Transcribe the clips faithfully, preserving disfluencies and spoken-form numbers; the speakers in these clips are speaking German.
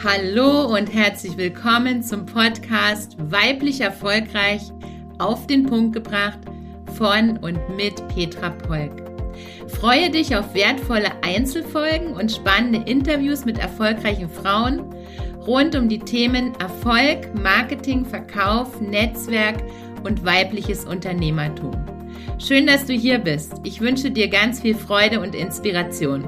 Hallo und herzlich willkommen zum Podcast Weiblich Erfolgreich auf den Punkt gebracht von und mit Petra Polk. Freue dich auf wertvolle Einzelfolgen und spannende Interviews mit erfolgreichen Frauen rund um die Themen Erfolg, Marketing, Verkauf, Netzwerk und weibliches Unternehmertum. Schön, dass du hier bist. Ich wünsche dir ganz viel Freude und Inspiration.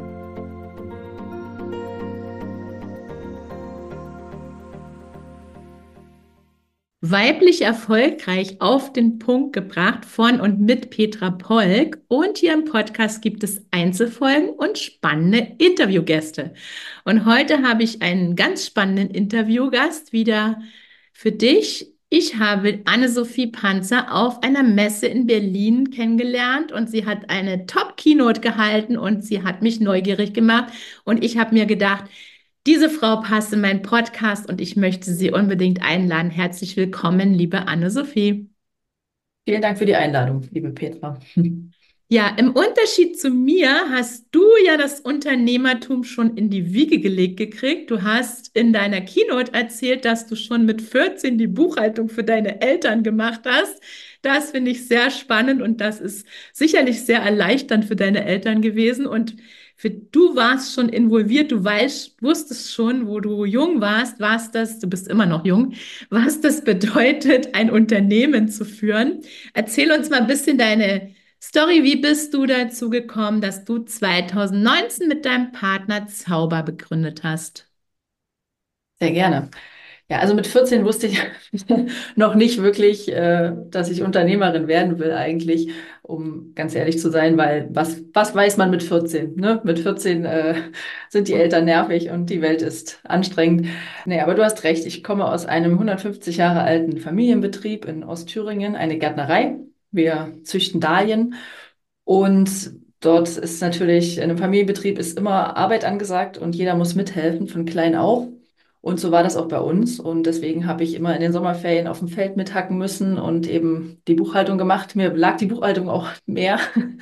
Weiblich erfolgreich auf den Punkt gebracht von und mit Petra Polk. Und hier im Podcast gibt es Einzelfolgen und spannende Interviewgäste. Und heute habe ich einen ganz spannenden Interviewgast wieder für dich. Ich habe Anne-Sophie Panzer auf einer Messe in Berlin kennengelernt und sie hat eine Top-Keynote gehalten und sie hat mich neugierig gemacht. Und ich habe mir gedacht, diese Frau passt in meinen Podcast und ich möchte sie unbedingt einladen. Herzlich willkommen, liebe Anne-Sophie. Vielen Dank für die Einladung, liebe Petra. Ja, im Unterschied zu mir hast du ja das Unternehmertum schon in die Wiege gelegt gekriegt. Du hast in deiner Keynote erzählt, dass du schon mit vierzehn die Buchhaltung für deine Eltern gemacht hast. Das finde ich sehr spannend und das ist sicherlich sehr erleichternd für deine Eltern gewesen. Und für du warst schon involviert, du weißt, wusstest schon, wo du jung warst, was das, du bist immer noch jung, was das bedeutet, ein Unternehmen zu führen. Erzähl uns mal ein bisschen deine Story, wie bist du dazu gekommen, dass du zwanzig neunzehn mit deinem Partner Zauber begründet hast? Sehr gerne. Ja, also mit vierzehn wusste ich noch nicht wirklich, äh, dass ich Unternehmerin werden will eigentlich, um ganz ehrlich zu sein, weil was, was weiß man mit vierzehn, ne? Mit vierzehn äh, sind die Eltern nervig und die Welt ist anstrengend. Nee, aber du hast recht, ich komme aus einem hundertfünfzig Jahre alten Familienbetrieb in Ostthüringen, eine Gärtnerei. Wir züchten Dahlien und dort ist natürlich, in einem Familienbetrieb ist immer Arbeit angesagt und jeder muss mithelfen, von klein auf. Und so war das auch bei uns. Und deswegen habe ich immer in den Sommerferien auf dem Feld mithacken müssen und eben die Buchhaltung gemacht. Mir lag die Buchhaltung auch mehr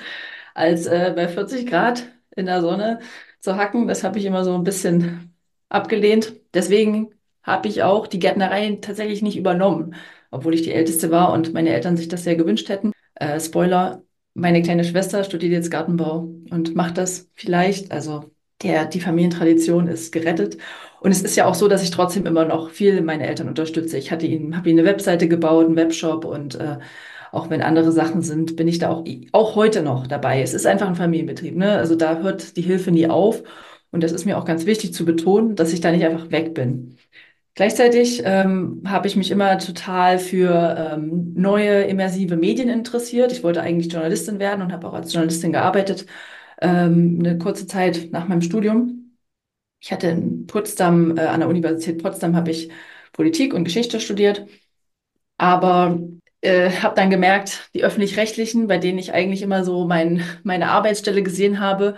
als äh, bei vierzig Grad in der Sonne zu hacken. Das habe ich immer so ein bisschen abgelehnt. Deswegen habe ich auch die Gärtnerei tatsächlich nicht übernommen, obwohl ich die Älteste war und meine Eltern sich das sehr gewünscht hätten. Äh, Spoiler, meine kleine Schwester studiert jetzt Gartenbau und macht das vielleicht. Also der, die Familientradition ist gerettet. Und es ist ja auch so, dass ich trotzdem immer noch viel meine Eltern unterstütze. Ich hatte ihnen, habe ihnen eine Webseite gebaut, einen Webshop und äh, auch wenn andere Sachen sind, bin ich da auch, auch heute noch dabei. Es ist einfach ein Familienbetrieb, ne? Also da hört die Hilfe nie auf. Und das ist mir auch ganz wichtig zu betonen, dass ich da nicht einfach weg bin. Gleichzeitig ähm, habe ich mich immer total für ähm, neue immersive Medien interessiert. Ich wollte eigentlich Journalistin werden und habe auch als Journalistin gearbeitet, ähm, eine kurze Zeit nach meinem Studium. Ich hatte in Potsdam, äh, an der Universität Potsdam habe ich Politik und Geschichte studiert, aber äh, habe dann gemerkt, die öffentlich-rechtlichen, bei denen ich eigentlich immer so mein, meine Arbeitsstelle gesehen habe,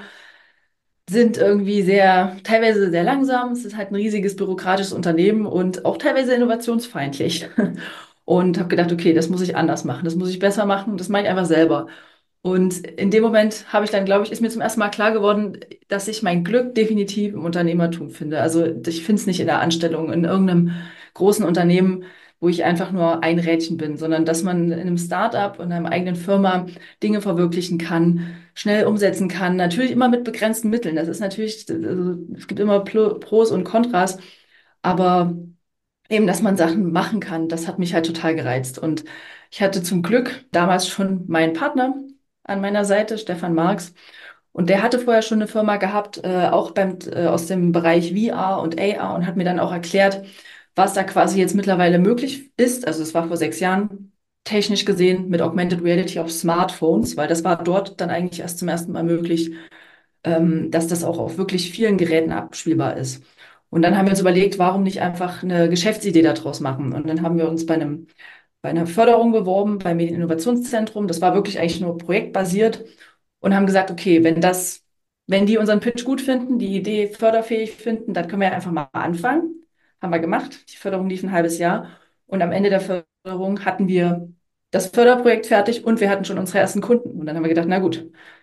sind irgendwie sehr, teilweise sehr langsam. Es ist halt ein riesiges bürokratisches Unternehmen und auch teilweise innovationsfeindlich. Und habe gedacht, okay, das muss ich anders machen, das muss ich besser machen, das mache ich einfach selber. Und in dem Moment habe ich dann, glaube ich, ist mir zum ersten Mal klar geworden, dass ich mein Glück definitiv im Unternehmertum finde. Also ich finde es nicht in der Anstellung, in irgendeinem großen Unternehmen, wo ich einfach nur ein Rädchen bin, sondern dass man in einem Start-up, in einer eigenen Firma Dinge verwirklichen kann, schnell umsetzen kann. Natürlich immer mit begrenzten Mitteln. Das ist natürlich, also es gibt immer Plo- Pros und Kontras, aber eben, dass man Sachen machen kann, das hat mich halt total gereizt. Und ich hatte zum Glück damals schon meinen Partner an meiner Seite, Stefan Marx. Und der hatte vorher schon eine Firma gehabt, äh, auch beim, äh, aus dem Bereich V R und A R und hat mir dann auch erklärt, was da quasi jetzt mittlerweile möglich ist. Also es war vor sechs Jahren technisch gesehen mit Augmented Reality auf Smartphones, weil das war dort dann eigentlich erst zum ersten Mal möglich, ähm, dass das auch auf wirklich vielen Geräten abspielbar ist. Und dann haben wir uns überlegt, warum nicht einfach eine Geschäftsidee daraus machen? Und dann haben wir uns bei einem, bei einer Förderung beworben, beim Medieninnovationszentrum. Das war wirklich eigentlich nur projektbasiert und haben gesagt, okay, wenn das, wenn die unseren Pitch gut finden, die Idee förderfähig finden, dann können wir ja einfach mal anfangen. Haben wir gemacht. Die Förderung lief ein halbes Jahr. Und am Ende der Förderung hatten wir das Förderprojekt fertig und wir hatten schon unsere ersten Kunden. Und dann haben wir gedacht, na gut,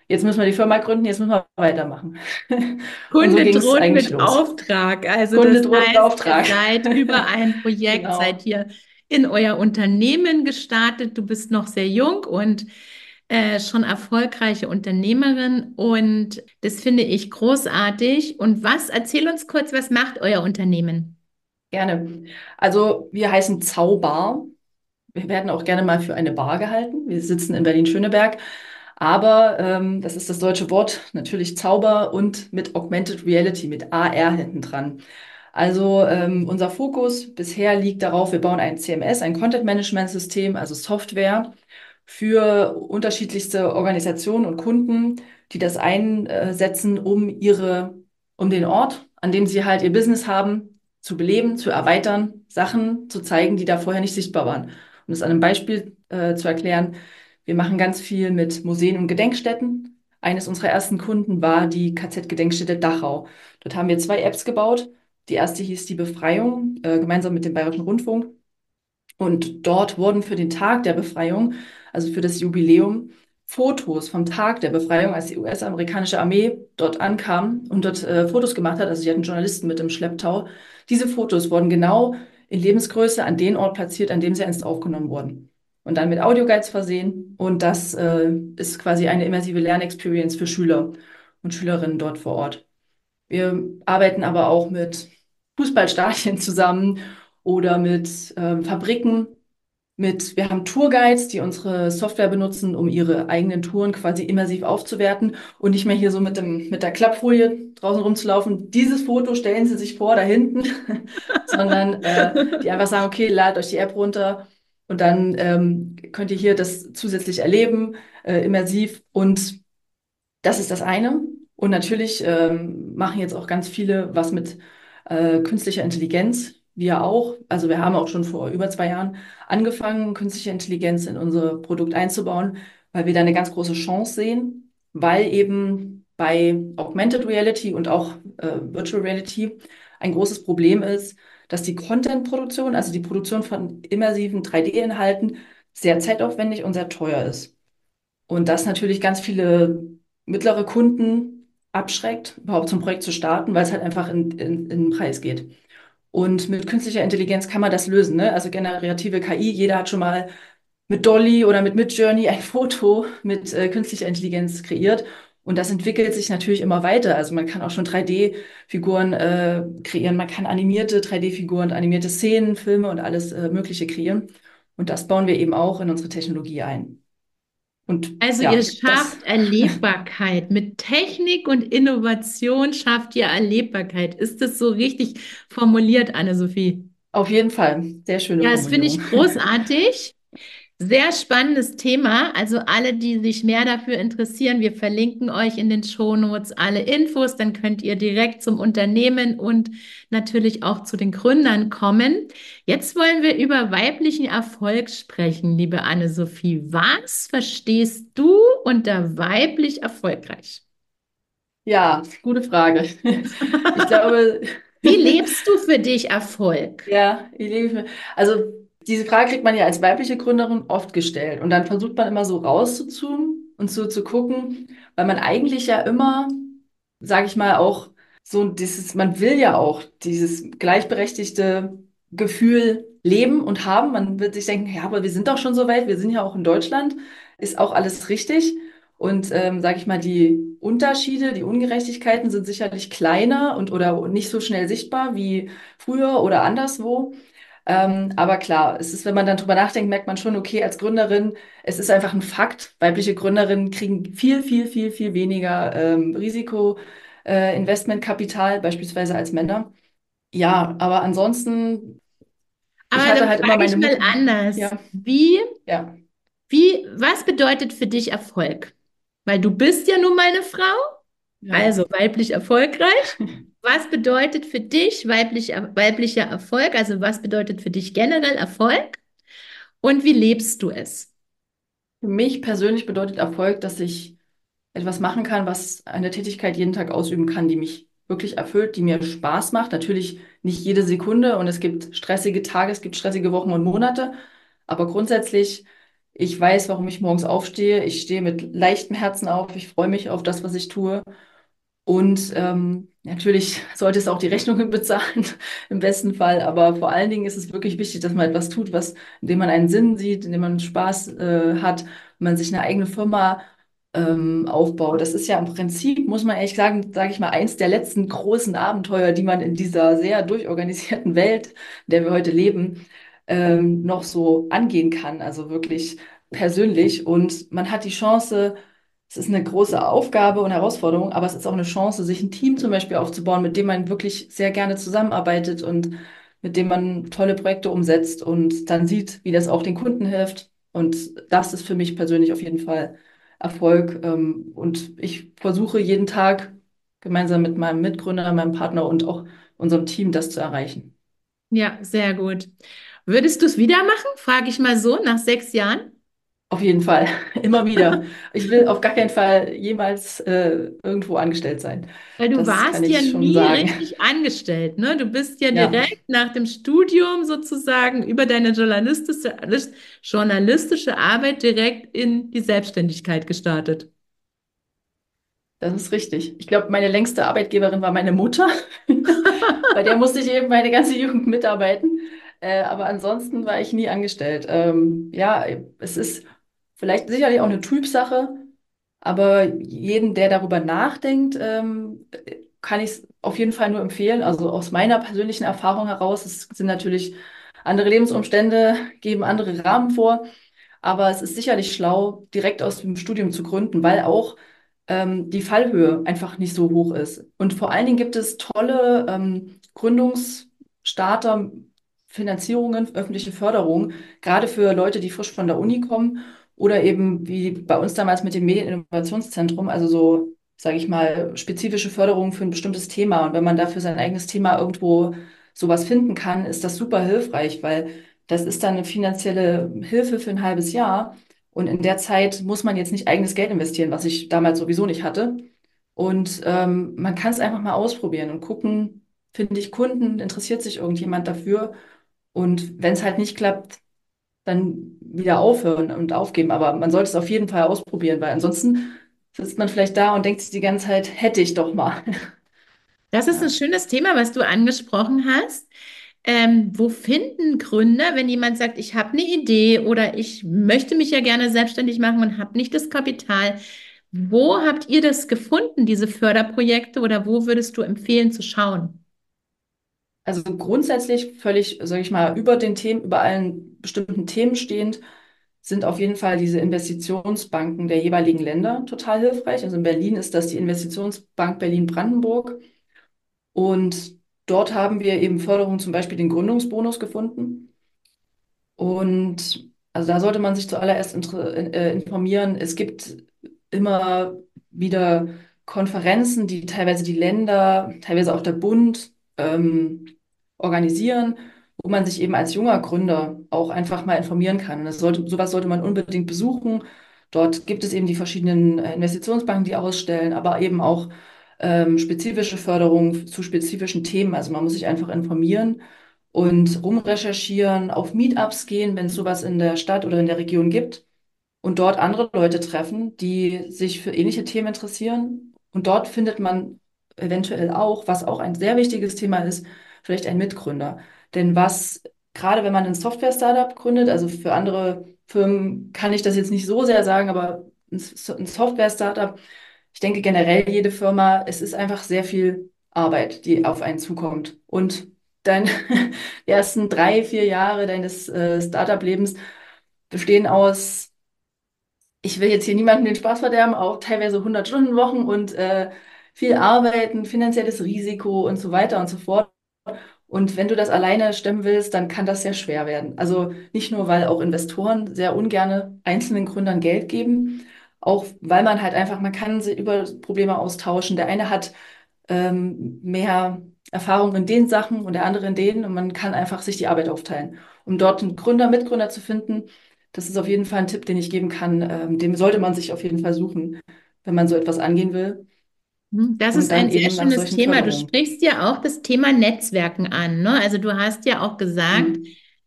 jetzt müssen wir die Firma gründen, jetzt müssen wir weitermachen. Und so Kunde ging es droht eigentlich mit los. Auftrag. Also Kunde das droht mit heißt, ihr Auftrag. seid über ein Projekt, seid Genau. ihr in euer Unternehmen gestartet. Du bist noch sehr jung und äh, schon erfolgreiche Unternehmerin und das finde ich großartig. Und was, erzähl uns kurz, was macht euer Unternehmen? Gerne. Also wir heißen Zaubar. Wir werden auch gerne mal für eine Bar gehalten. Wir sitzen in Berlin-Schöneberg. Aber ähm, das ist das deutsche Wort, natürlich Zauber und mit Augmented Reality, mit A R hinten dran. Also ähm, unser Fokus bisher liegt darauf, wir bauen ein C M S, ein Content-Management-System, also Software für unterschiedlichste Organisationen und Kunden, die das einsetzen, um ihre, um den Ort, an dem sie halt ihr Business haben, zu beleben, zu erweitern, Sachen zu zeigen, die da vorher nicht sichtbar waren. Um es an einem Beispiel äh, zu erklären, wir machen ganz viel mit Museen und Gedenkstätten. Eines unserer ersten Kunden war die K Z-Gedenkstätte Dachau. Dort haben wir zwei Apps gebaut. Die erste hieß Die Befreiung, äh, gemeinsam mit dem Bayerischen Rundfunk. Und dort wurden für den Tag der Befreiung, also für das Jubiläum, Fotos vom Tag der Befreiung, als die U S-amerikanische Armee dort ankam und dort äh, Fotos gemacht hat, also sie hatten Journalisten mit im Schlepptau. Diese Fotos wurden genau in Lebensgröße an den Ort platziert, an dem sie einst aufgenommen wurden. Und dann mit Audioguides versehen. Und das äh, ist quasi eine immersive Lernexperience für Schüler und Schülerinnen dort vor Ort. Wir arbeiten aber auch mit Fußballstadien zusammen oder mit ähm, Fabriken. Mit, wir haben Tourguides, die unsere Software benutzen, um ihre eigenen Touren quasi immersiv aufzuwerten und nicht mehr hier so mit dem, mit der Klappfolie draußen rumzulaufen. Dieses Foto stellen Sie sich vor da hinten, sondern äh, die einfach sagen, okay, ladet euch die App runter und dann ähm, könnt ihr hier das zusätzlich erleben, äh, immersiv. Und das ist das eine. Und natürlich ähm, machen jetzt auch ganz viele was mit äh, künstlicher Intelligenz. Wir auch. Also wir haben auch schon vor über zwei Jahren angefangen, künstliche Intelligenz in unser Produkt einzubauen, weil wir da eine ganz große Chance sehen, weil eben bei Augmented Reality und auch äh, Virtual Reality ein großes Problem ist, dass die Content-Produktion, also die Produktion von immersiven drei D-Inhalten, sehr zeitaufwendig und sehr teuer ist. Und das natürlich ganz viele mittlere Kunden abschreckt, überhaupt zum Projekt zu starten, weil es halt einfach in, in, in den Preis geht. Und mit künstlicher Intelligenz kann man das lösen, ne? Also generative K I, jeder hat schon mal mit Dolly oder mit Midjourney ein Foto mit äh, künstlicher Intelligenz kreiert. Und das entwickelt sich natürlich immer weiter. Also man kann auch schon drei D-Figuren äh, kreieren, man kann animierte drei D-Figuren, animierte Szenen, Filme und alles äh, Mögliche kreieren. Und das bauen wir eben auch in unsere Technologie ein. Und Also ihr ja, das schafft Erlebbarkeit. Mit Technik und Innovation schafft ihr Erlebbarkeit. Ist das so richtig formuliert, Anne-Sophie? auf jeden Fall sehr schöne Ja, das finde ich Formulierung. großartig. Sehr spannendes Thema. Also alle, die sich mehr dafür interessieren, wir verlinken euch in den Shownotes alle Infos. Dann könnt ihr direkt zum Unternehmen und natürlich auch zu den Gründern kommen. Jetzt wollen wir über weiblichen Erfolg sprechen, liebe Anne-Sophie. Was verstehst du unter weiblich erfolgreich? Ja, gute Frage. Ich glaube, Wie lebst du für dich Erfolg? ja, ich lebe, also diese Frage kriegt man ja als weibliche Gründerin oft gestellt. Und dann versucht man immer so rauszuzoomen und so zu gucken, weil man eigentlich ja immer, sage ich mal, auch so dieses, man will ja auch dieses gleichberechtigte Gefühl leben und haben. Man wird sich denken, ja, aber wir sind doch schon so weit, wir sind ja auch in Deutschland, ist auch alles richtig. Und ähm, sage ich mal, die Unterschiede, die Ungerechtigkeiten sind sicherlich kleiner und oder nicht so schnell sichtbar wie früher oder anderswo. Ähm, aber klar, es ist, wenn man dann drüber nachdenkt, merkt man schon, okay, als Gründerin, es ist einfach ein Fakt. Weibliche Gründerinnen kriegen viel, viel, viel, viel weniger ähm, Risiko, äh, Investmentkapital, beispielsweise als Männer. Ja, aber ansonsten, ich Aber hatte dann halt immer frage ich meine mal Mutter. anders. Ja, Wie ja, Wie, was bedeutet für dich Erfolg? Weil du bist ja nun mal eine Frau, ja. also weiblich erfolgreich. Was bedeutet für dich weiblich, weiblicher Erfolg? Also was bedeutet für dich generell Erfolg? Und wie lebst du es? Für mich persönlich bedeutet Erfolg, dass ich etwas machen kann, was eine Tätigkeit jeden Tag ausüben kann, die mich wirklich erfüllt, die mir Spaß macht. Natürlich nicht jede Sekunde und es gibt stressige Tage, es gibt stressige Wochen und Monate, aber grundsätzlich Ich weiß, warum ich morgens aufstehe. Ich stehe mit leichtem Herzen auf. Ich freue mich auf das, was ich tue. Und ähm, natürlich sollte es auch die Rechnungen bezahlen, im besten Fall. Aber vor allen Dingen ist es wirklich wichtig, dass man etwas tut, was, in dem man einen Sinn sieht, in dem man Spaß äh, hat, wenn man sich eine eigene Firma ähm, aufbaut. Das ist ja im Prinzip, muss man ehrlich sagen, sage ich mal, eins der letzten großen Abenteuer, die man in dieser sehr durchorganisierten Welt, in der wir heute leben, ähm, noch so angehen kann. Also wirklich persönlich. Und man hat die Chance, es ist eine große Aufgabe und Herausforderung, aber es ist auch eine Chance, sich ein Team zum Beispiel aufzubauen, mit dem man wirklich sehr gerne zusammenarbeitet und mit dem man tolle Projekte umsetzt und dann sieht, wie das auch den Kunden hilft. Und das ist für mich persönlich auf jeden Fall Erfolg. Ähm, Und ich versuche jeden Tag gemeinsam mit meinem Mitgründer, meinem Partner und auch unserem Team das zu erreichen. Ja, sehr gut. Würdest du es wieder machen? Frage ich mal so, nach sechs Jahren? Auf jeden Fall, immer wieder. Ich will auf gar keinen Fall jemals äh, irgendwo angestellt sein. Weil du Das kann warst ja ich schon nie sagen. richtig angestellt, ne? Du bist ja Ja, direkt nach dem Studium sozusagen über deine journalistische, journalistische Arbeit direkt in die Selbstständigkeit gestartet. das ist richtig. Ich glaube, meine längste Arbeitgeberin war meine Mutter. Bei der musste ich eben meine ganze Jugend mitarbeiten. Äh, aber ansonsten war ich nie angestellt. Ähm, ja, es ist vielleicht sicherlich auch eine Typsache, aber jeden, der darüber nachdenkt, ähm, kann ich es auf jeden Fall nur empfehlen. Also aus meiner persönlichen Erfahrung heraus, es sind natürlich andere Lebensumstände, geben andere Rahmen vor. Aber es ist sicherlich schlau, direkt aus dem Studium zu gründen, weil auch ähm, die Fallhöhe einfach nicht so hoch ist. Und vor allen Dingen gibt es tolle ähm, Gründungsstarter, Finanzierungen, öffentliche Förderung, gerade für Leute, die frisch von der Uni kommen oder eben wie bei uns damals mit dem Medieninnovationszentrum, also so, sage ich mal, spezifische Förderung für ein bestimmtes Thema. Und wenn man dafür sein eigenes Thema irgendwo sowas finden kann, ist das super hilfreich, weil das ist dann eine finanzielle Hilfe für ein halbes Jahr. Und in der Zeit muss man jetzt nicht eigenes Geld investieren, was ich damals sowieso nicht hatte. Und ähm, man kann es einfach mal ausprobieren und gucken, finde ich Kunden, interessiert sich irgendjemand dafür? Und wenn es halt nicht klappt, dann wieder aufhören und aufgeben. Aber man sollte es auf jeden Fall ausprobieren, weil ansonsten sitzt man vielleicht da und denkt sich die ganze Zeit, hätte ich doch mal. Das ist ein Ja. schönes Thema, was du angesprochen hast. Ähm, wo finden Gründer, wenn jemand sagt, ich habe eine Idee oder ich möchte mich ja gerne selbstständig machen und habe nicht das Kapital, wo habt ihr das gefunden, diese Förderprojekte, oder wo würdest du empfehlen zu schauen? Also grundsätzlich völlig, sage ich mal, über den Themen, über allen bestimmten Themen stehend, sind auf jeden Fall diese Investitionsbanken der jeweiligen Länder total hilfreich. Also in Berlin ist das die Investitionsbank Berlin-Brandenburg. Und dort haben wir eben Förderung, zum Beispiel den Gründungsbonus gefunden. Und also da sollte man sich zuallererst inter- äh, informieren. Es gibt immer wieder Konferenzen, die teilweise die Länder, teilweise auch der Bund ähm, organisieren, wo man sich eben als junger Gründer auch einfach mal informieren kann. Und das sollte, sowas sollte man unbedingt besuchen. Dort gibt es eben die verschiedenen äh, Investitionsbanken, die ausstellen, aber eben auch ähm, spezifische Förderung zu spezifischen Themen. Also man muss sich einfach informieren und rumrecherchieren, auf Meetups gehen, wenn es sowas in der Stadt oder in der Region gibt und dort andere Leute treffen, die sich für ähnliche Themen interessieren. Und dort findet man eventuell auch, was auch ein sehr wichtiges Thema ist, vielleicht einen Mitgründer. Denn was, gerade wenn man ein Software-Startup gründet, also für andere Firmen kann ich das jetzt nicht so sehr sagen, aber ein S- ein Software-Startup, ich denke generell jede Firma, es ist einfach sehr viel Arbeit, die auf einen zukommt. Und deine ersten drei, vier Jahre deines äh, Startup-Lebens bestehen aus, ich will jetzt hier niemandem den Spaß verderben, auch teilweise hundert-Stunden-Wochen und äh, viel Arbeiten, finanzielles Risiko und so weiter und so fort. Und wenn du das alleine stemmen willst, dann kann das sehr schwer werden. Also nicht nur, weil auch Investoren sehr ungerne einzelnen Gründern Geld geben, auch weil man halt einfach, man kann sich über Probleme austauschen. Der eine hat ähm, mehr Erfahrung in den Sachen und der andere in denen und man kann einfach sich die Arbeit aufteilen. Um dort einen Gründer, Mitgründer zu finden, das ist auf jeden Fall ein Tipp, den ich geben kann. Ähm, dem sollte man sich auf jeden Fall suchen, wenn man so etwas angehen will Hm, das und ist ein dann sehr eben nach schönes solchen Thema. Du Förderungen. sprichst ja auch das Thema Netzwerken an, ne? Also du hast ja auch gesagt, Hm.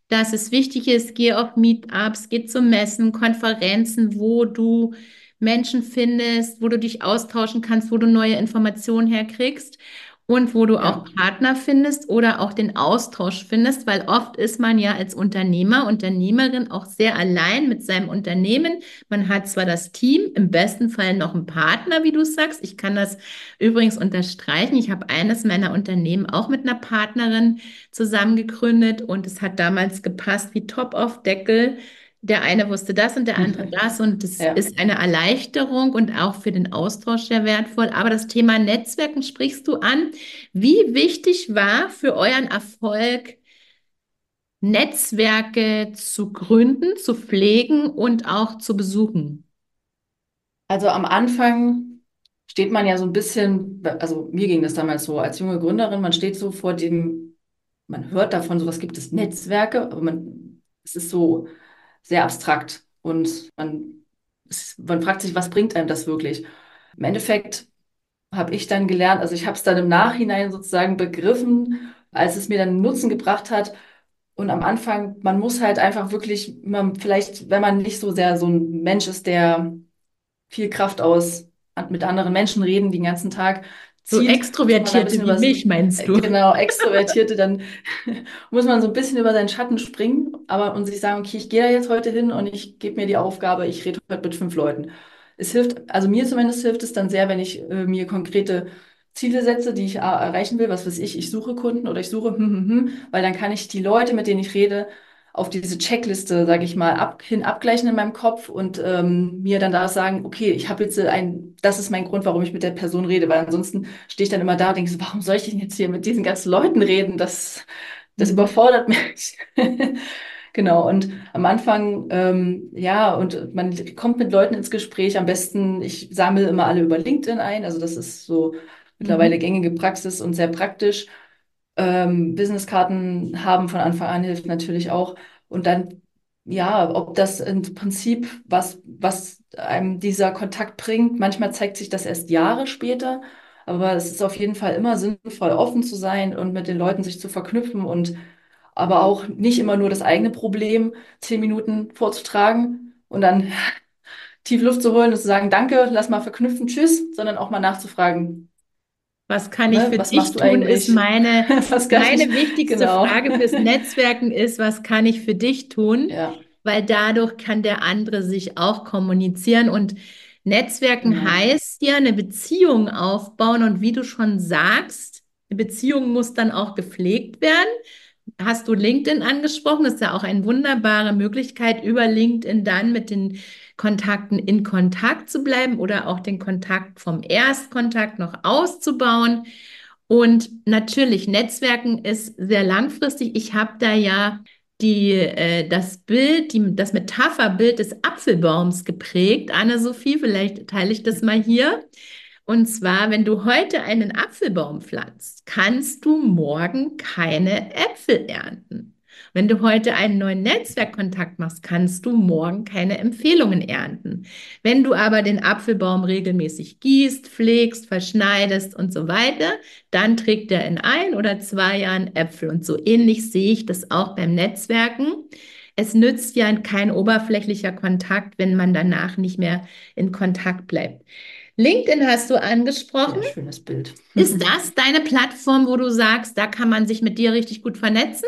dass es wichtig ist, geh auf Meetups, geh zu Messen, Konferenzen, wo du Menschen findest, wo du dich austauschen kannst, wo du neue Informationen herkriegst und wo du auch Ja. Partner findest oder auch den Austausch findest, weil oft ist man ja als Unternehmer, Unternehmerin auch sehr allein mit seinem Unternehmen. Man hat zwar das Team, im besten Fall noch einen Partner, wie du sagst. Ich kann das übrigens unterstreichen. Ich habe eines meiner Unternehmen auch mit einer Partnerin zusammen gegründet und es hat damals gepasst wie Top auf Deckel. Der eine wusste das und der andere das und das Ja. ist eine Erleichterung und auch für den Austausch sehr wertvoll. Aber das Thema Netzwerken sprichst du an. Wie wichtig war für euren Erfolg, Netzwerke zu gründen, zu pflegen und auch zu besuchen? Also am Anfang steht man ja so ein bisschen, also mir ging das damals so als junge Gründerin, man steht so vor dem, man hört davon, sowas gibt es Netzwerke, aber man, es ist so sehr abstrakt und man, es, man fragt sich, was bringt einem das wirklich? Im Endeffekt habe ich dann gelernt, also ich habe es dann im Nachhinein sozusagen begriffen, als es mir dann Nutzen gebracht hat. Und am Anfang, man muss halt einfach wirklich, man, vielleicht, wenn man nicht so sehr so ein Mensch ist, der viel Kraft aus an- mit anderen Menschen reden den ganzen Tag So zieht, muss man da ein Extrovertierte bisschen wie über, mich, meinst äh, du? genau, Extrovertierte, dann muss man so ein bisschen über seinen Schatten springen, aber und sich sagen, okay, ich gehe da jetzt heute hin und ich gebe mir die Aufgabe, ich rede heute mit fünf Leuten. Es hilft, also mir zumindest hilft es dann sehr, wenn ich äh, mir konkrete Ziele setze, die ich äh, erreichen will, was weiß ich, ich suche Kunden oder ich suche, hm, hm, hm, weil dann kann ich die Leute, mit denen ich rede, auf diese Checkliste, sage ich mal, ab, hin abgleichen in meinem Kopf und ähm, mir dann da sagen, okay, ich habe jetzt ein, das ist mein Grund, warum ich mit der Person rede, weil ansonsten stehe ich dann immer da und denke so, warum soll ich denn jetzt hier mit diesen ganzen Leuten reden? Das, das Mhm. überfordert mich. Genau, und am Anfang, ähm, ja, und man kommt mit Leuten ins Gespräch. Am besten, ich sammle immer alle über LinkedIn ein. Also das ist so mittlerweile Mhm. gängige Praxis und sehr praktisch. Ähm, Businesskarten haben von Anfang an hilft natürlich auch. Und dann, ja, ob das im Prinzip was, was einem dieser Kontakt bringt. Manchmal zeigt sich das erst Jahre später. Aber es ist auf jeden Fall immer sinnvoll, offen zu sein und mit den Leuten sich zu verknüpfen und aber auch nicht immer nur das eigene Problem zehn Minuten vorzutragen und dann tief Luft zu holen und zu sagen, danke, lass mal verknüpfen, tschüss, sondern auch mal nachzufragen, Was kann ich ne, für was machst dich du tun, ist eigentlich? meine, Was kann meine ich? wichtigste Genau. Frage fürs Netzwerken ist, was kann ich für dich tun? Ja, Weil dadurch kann der andere sich auch kommunizieren und Netzwerken genau. heißt ja eine Beziehung aufbauen und wie du schon sagst, eine Beziehung muss dann auch gepflegt werden. Hast du LinkedIn angesprochen? Das ist ja auch eine wunderbare Möglichkeit, über LinkedIn dann mit den Kontakten in Kontakt zu bleiben oder auch den Kontakt vom Erstkontakt noch auszubauen. Und natürlich, Netzwerken ist sehr langfristig. Ich habe da ja die, äh, das Bild, die, das Metapherbild des Apfelbaums geprägt. Anne-Sophie, vielleicht teile ich das mal hier. Und zwar, wenn du heute einen Apfelbaum pflanzt, kannst du morgen keine Äpfel ernten. Wenn du heute einen neuen Netzwerkkontakt machst, kannst du morgen keine Empfehlungen ernten. Wenn du aber den Apfelbaum regelmäßig gießt, pflegst, verschneidest und so weiter, dann trägt er in ein oder zwei Jahren Äpfel. Und so ähnlich sehe ich das auch beim Netzwerken. Es nützt ja kein oberflächlicher Kontakt, wenn man danach nicht mehr in Kontakt bleibt. LinkedIn hast du angesprochen. Sehr schönes Bild. Ist das deine Plattform, wo du sagst, da kann man sich mit dir richtig gut vernetzen?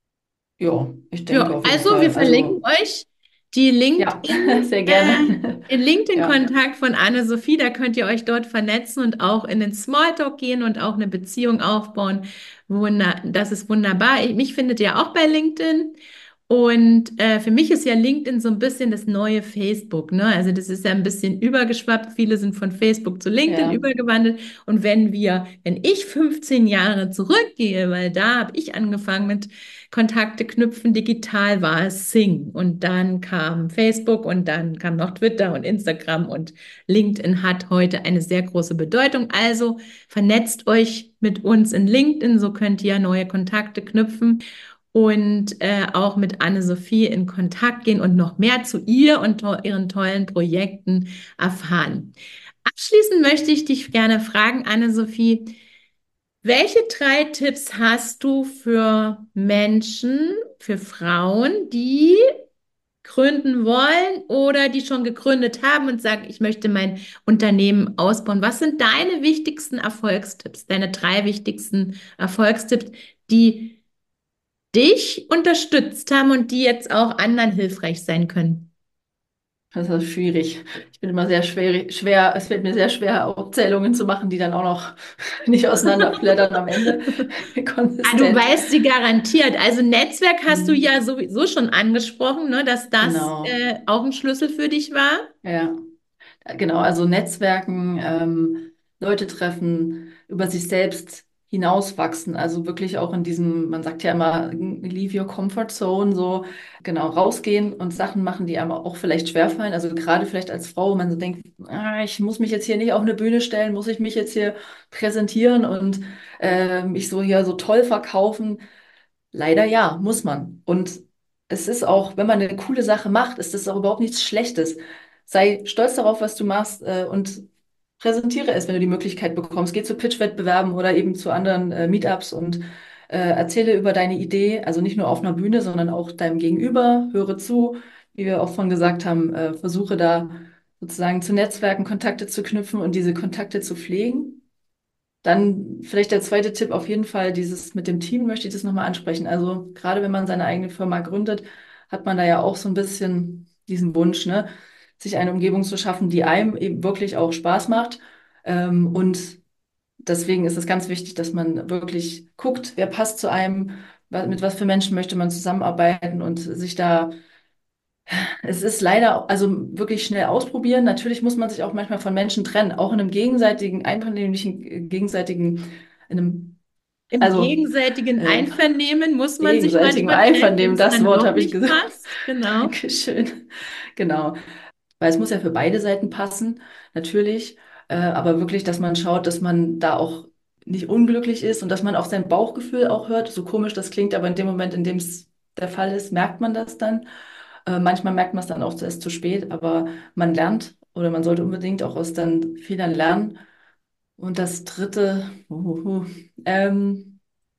Ja, ich denke Ja, auf jeden also wir Fall. verlinken Also, euch die ja, LinkedIn, sehr äh, gerne. den Ja, LinkedIn-Kontakt von Anne-Sophie. Da könnt ihr euch dort vernetzen und auch in den Smalltalk gehen und auch eine Beziehung aufbauen. Wunder, das ist wunderbar. Ich, mich findet ihr auch bei LinkedIn. Und äh, für mich ist ja LinkedIn so ein bisschen das neue Facebook, ne? Also das ist ja ein bisschen übergeschwappt. Viele sind von Facebook zu LinkedIn ja, übergewandelt. Und wenn wir, wenn ich fünfzehn Jahre zurückgehe, weil da habe ich angefangen mit Kontakte knüpfen, digital war es Sing. Und dann kam Facebook und dann kam noch Twitter und Instagram und LinkedIn hat heute eine sehr große Bedeutung. Also vernetzt euch mit uns in LinkedIn, so könnt ihr neue Kontakte knüpfen und äh, auch mit Anne-Sophie in Kontakt gehen und noch mehr zu ihr und to ihren tollen Projekten erfahren. Abschließend möchte ich dich gerne fragen, Anne-Sophie, welche drei Tipps hast du für Menschen, für Frauen, die gründen wollen oder die schon gegründet haben und sagen, ich möchte mein Unternehmen ausbauen? Was sind deine wichtigsten Erfolgstipps, deine drei wichtigsten Erfolgstipps, die dich unterstützt haben und die jetzt auch anderen hilfreich sein können? Das ist schwierig. Ich bin immer sehr schwer, schwer, es fällt mir sehr schwer, Aufzählungen zu machen, die dann auch noch nicht auseinanderflattern am Ende. Ah, du Konsistent. weißt sie garantiert. Also Netzwerk hast du Hm, ja sowieso schon angesprochen, ne, dass das Genau. äh, auch ein Schlüssel für dich war. Ja. Genau, also Netzwerken, ähm, Leute treffen, über sich selbst hinauswachsen, also wirklich auch in diesem, man sagt ja immer, leave your comfort zone, so genau rausgehen und Sachen machen, die einem auch vielleicht schwerfallen. Also gerade vielleicht als Frau, wo man so denkt, ah, ich muss mich jetzt hier nicht auf eine Bühne stellen, muss ich mich jetzt hier präsentieren und äh, mich so hier so toll verkaufen. Leider ja, muss man. Und es ist auch, wenn man eine coole Sache macht, ist das auch überhaupt nichts Schlechtes. Sei stolz darauf, was du machst, äh, und präsentiere es, wenn du die Möglichkeit bekommst. Geh zu Pitch-Wettbewerben oder eben zu anderen äh, Meetups und äh, erzähle über deine Idee, also nicht nur auf einer Bühne, sondern auch deinem Gegenüber, höre zu, wie wir auch von gesagt haben, äh, versuche da sozusagen zu Netzwerken, Kontakte zu knüpfen und diese Kontakte zu pflegen. Dann vielleicht der zweite Tipp, auf jeden Fall dieses mit dem Team möchte ich das nochmal ansprechen. Also gerade wenn man seine eigene Firma gründet, hat man da ja auch so ein bisschen diesen Wunsch, ne, sich eine Umgebung zu schaffen, die einem eben wirklich auch Spaß macht. Ähm, und deswegen ist es ganz wichtig, dass man wirklich guckt, wer passt zu einem, wa- mit was für Menschen möchte man zusammenarbeiten und sich da, es ist leider, also wirklich schnell ausprobieren. Natürlich muss man sich auch manchmal von Menschen trennen, auch in einem gegenseitigen, einvernehmlichen, äh, gegenseitigen, in einem, Im also gegenseitigen äh, Einvernehmen muss man sich gegenseitigem manchmal trennen, wenn Einvernehmen, es das dann Wort doch habe ich nicht gesagt. passt. Genau. Dankeschön. Genau. Weil es muss ja für beide Seiten passen, natürlich. Äh, aber wirklich, dass man schaut, dass man da auch nicht unglücklich ist und dass man auf sein Bauchgefühl auch hört. So komisch das klingt, aber in dem Moment, in dem es der Fall ist, merkt man das dann. Äh, manchmal merkt man es dann auch erst zu spät, aber man lernt oder man sollte unbedingt auch aus dann Fehlern lernen. Und das Dritte, uhuhu, ähm,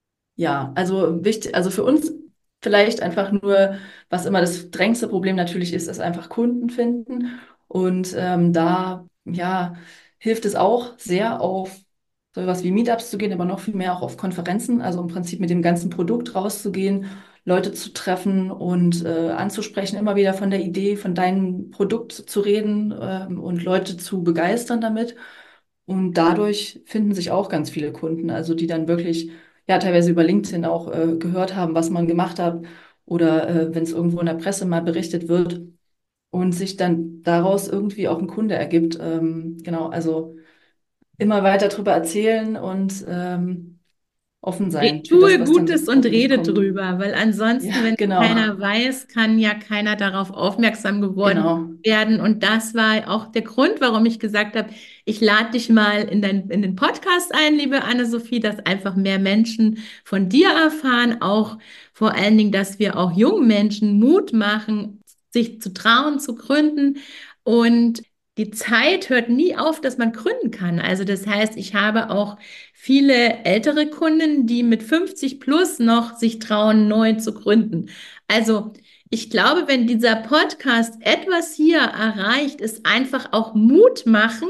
ja, also wichtig, also für uns vielleicht einfach nur, was immer das drängendste Problem natürlich ist, ist einfach Kunden finden. Und ähm, da, ja, hilft es auch sehr auf so was wie Meetups zu gehen, aber noch viel mehr auch auf Konferenzen, also im Prinzip mit dem ganzen Produkt rauszugehen, Leute zu treffen und äh, anzusprechen, immer wieder von der Idee, von deinem Produkt zu reden, ähm, und Leute zu begeistern damit. Und dadurch finden sich auch ganz viele Kunden, also die dann wirklich ja teilweise über LinkedIn auch äh, gehört haben, was man gemacht hat oder äh, wenn es irgendwo in der Presse mal berichtet wird und sich dann daraus irgendwie auch ein Kunde ergibt. Ähm, genau, also immer weiter drüber erzählen und ähm, offen Re- sein für das, Tue was dann Gutes und hoffentlich rede kommt. drüber, weil Ja, ansonsten, wenn genau, keiner weiß, kann ja keiner darauf aufmerksam geworden genau. werden. Und das war auch der Grund, warum ich gesagt habe, ich lade dich mal in dein, in den Podcast ein, liebe Anne-Sophie, dass einfach mehr Menschen von dir erfahren, auch vor allen Dingen, dass wir auch jungen Menschen Mut machen, sich zu trauen, zu gründen. Und die Zeit hört nie auf, dass man gründen kann. Also das heißt, ich habe auch viele ältere Kunden, die mit fünfzig plus noch sich trauen, neu zu gründen. Also ich glaube, wenn dieser Podcast etwas hier erreicht, ist einfach auch Mut machen,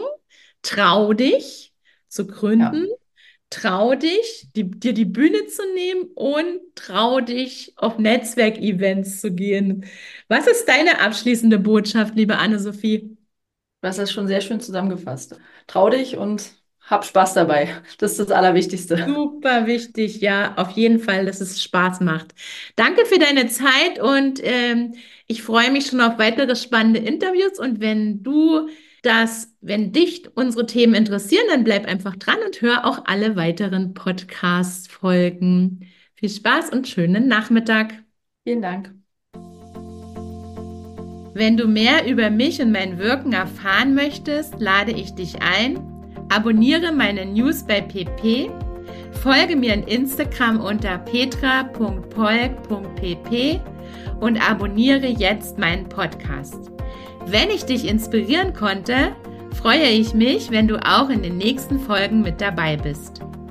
trau dich zu gründen, Ja. trau dich, die, dir die Bühne zu nehmen und trau dich, auf Netzwerkevents zu gehen. Was ist deine abschließende Botschaft, liebe Anne-Sophie? Du hast das schon sehr schön zusammengefasst. Trau dich und hab Spaß dabei. Das ist das Allerwichtigste. Super wichtig, ja, auf jeden Fall, dass es Spaß macht. Danke für deine Zeit und ähm, ich freue mich schon auf weitere spannende Interviews. Und wenn du das, wenn dich unsere Themen interessieren, dann bleib einfach dran und hör auch alle weiteren Podcast-Folgen. Viel Spaß und schönen Nachmittag. Vielen Dank. Wenn du mehr über mich und mein Wirken erfahren möchtest, lade ich dich ein. Abonniere meine News bei P P. Folge mir in Instagram unter petra punkt polk punkt p p und abonniere jetzt meinen Podcast. Wenn ich dich inspirieren konnte, freue ich mich, wenn du auch in den nächsten Folgen mit dabei bist.